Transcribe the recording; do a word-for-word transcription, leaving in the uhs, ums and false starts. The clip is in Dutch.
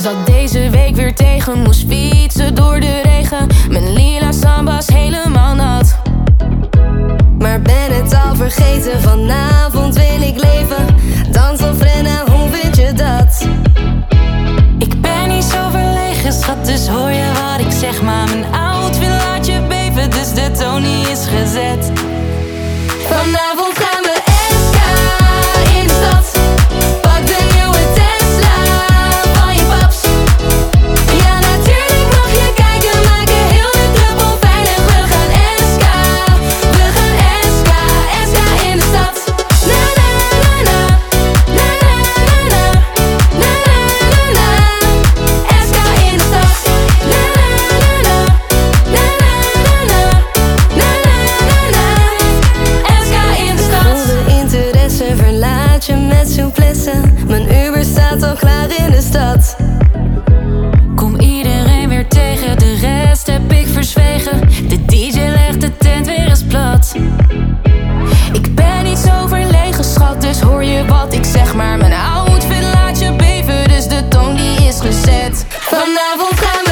Zat deze week weer tegen, moest fietsen door de regen. Mijn lila sambas helemaal nat. Maar ben het al vergeten, vanavond wil ik leven. Dans of rennen, hoe vind je dat? Ik ben niet zo verlegen, schat, dus hoor je wat ik zeg. Maar mijn outfit laat je beven, dus de tonie is gezet. Vanavond gaan we S K in de stad. Pak de nieuwe Tesla van je paps. Ja, natuurlijk mag je kijken, maken heel de club onveilig. We gaan S K, we gaan S K, S K in de stad. Na na na na, na na na na, na na na na. S K in de stad. Na na na na, na na na na, na na na na. S K in de stad. Voel de interesse, verlaat je met souplesse. Mijn Uber staat al klaar in de stad. Kom iedereen weer tegen, de rest heb ik verzwegen. De D J legt de tent weer eens plat. Ik ben niet zo verlegen, schat, dus hoor je wat ik zeg. Maar mijn outfit laat je beven, dus de toon die is gezet. Vanavond gaan we